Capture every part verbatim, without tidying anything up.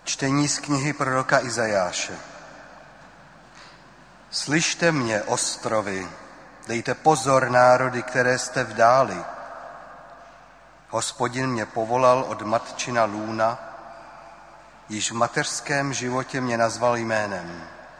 Čtení z knihy proroka Izajáše. Slyšte mě, ostrovy, dejte pozor, národy, které jste v dáli. Hospodin mě povolal od matčina lůna, již v mateřském životě mě nazval jménem.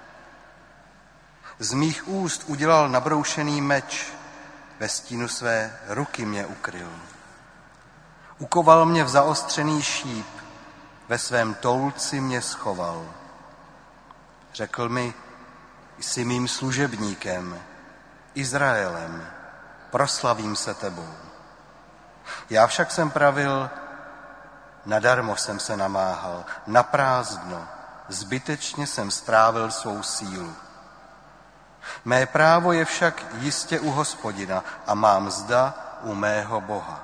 Z mých úst udělal nabroušený meč, ve stínu své ruky mě ukryl. Ukoval mě v zaostřený šíp, ve svém toulci mě schoval. Řekl mi, jsi mým služebníkem, Izraelem, proslavím se tebou. Já však jsem pravil, nadarmo jsem se namáhal, naprázdno, zbytečně jsem strávil svou sílu. Mé právo je však jistě u Hospodina a má mzda u mého Boha.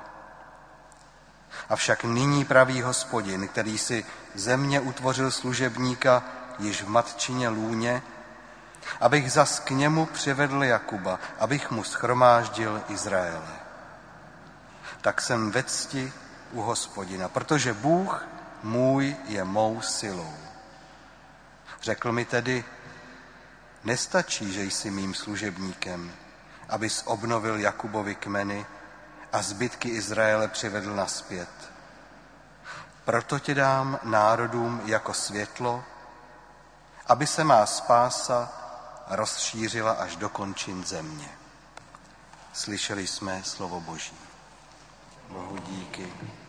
Avšak nyní praví Hospodin, který si země utvořil služebníka již v matčině lůně, abych zas k němu přivedl Jakuba, abych mu shromáždil Izraele. Tak jsem ve cti u Hospodina, protože Bůh můj je mou silou. Řekl mi tedy, nestačí, že jsi mým služebníkem, abys obnovil Jakubovi kmeny a zbytky Izraele přivedl nazpět. Proto tě dám národům jako světlo, aby se má spása rozšířila až do končin země. Slyšeli jsme slovo Boží. Bohu díky.